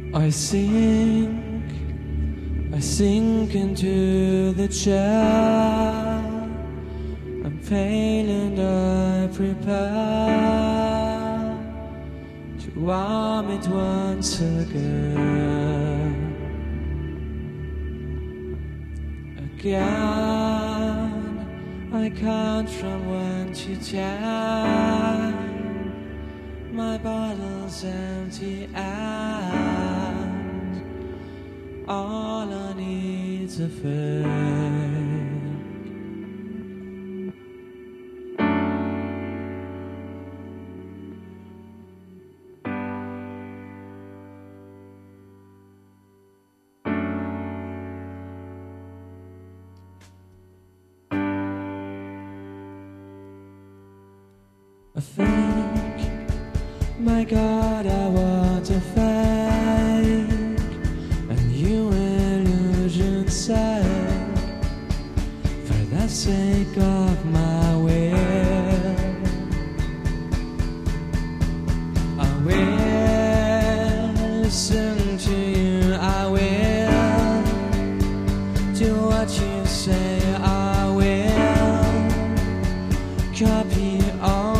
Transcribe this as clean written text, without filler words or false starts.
I sink into the chair. I'm pale and I prepare to warm it once again. I count from 1 to 10. My bottle's empty and all I need's a fake. A fake, my God, I want a fake, and you illusion's sake, for the sake of my will. I will listen to you, I will do what you say, I will copy all